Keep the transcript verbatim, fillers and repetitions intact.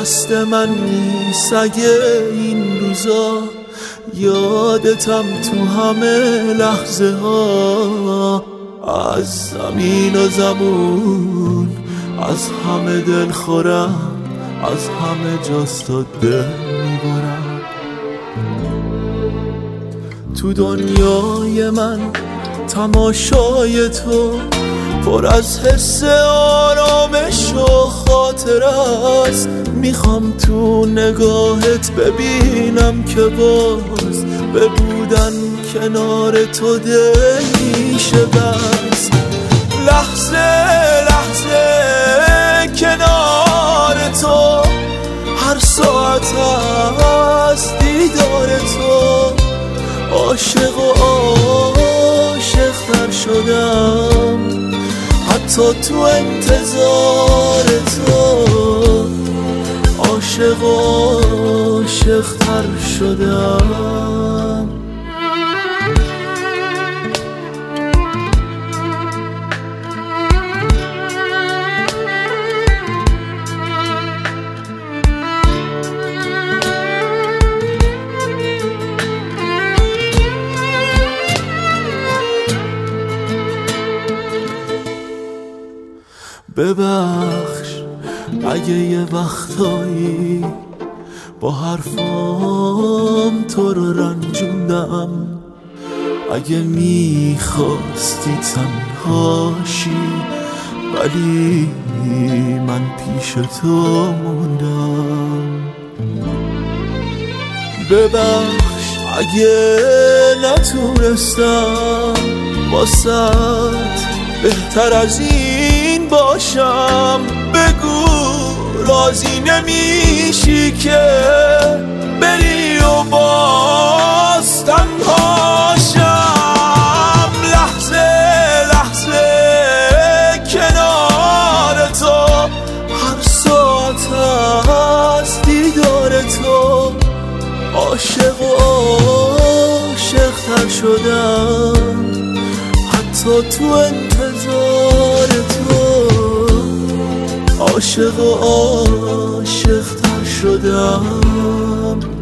دست من نیست اگه این روزا یادتم تو همه لحظه ها. از زمین و زمون از همه دل خورم، از همه جاست و دل میبرم. تو دنیای من تماشای تو پر از حس آرامش و خاطر است. میخوام تو نگاهت ببینم که باز به بودن کنار تو دل میشه بس. لحظه لحظه کنار تو، هر ساعت از دیدار تو عاشق و عاشق تر شدم. حتی تو انتظار تو عاشق و عاشق تر شدم. ببخش اگه یه وقتایی با حرفام تو رو رنجوندم. اگه میخواستی تنهاشی ولی من پیش تو موندم. ببخش اگه نتونستم واسط بهتر از این باشم. بگو راضی نمیشی که بری و باز تنهاشم. لحظه لحظه کنار تو، هر ساعت از دیدار تو عاشق و عاشق تر شدم. حتی تو انتظار تو عاشق و عاشق تر شدم.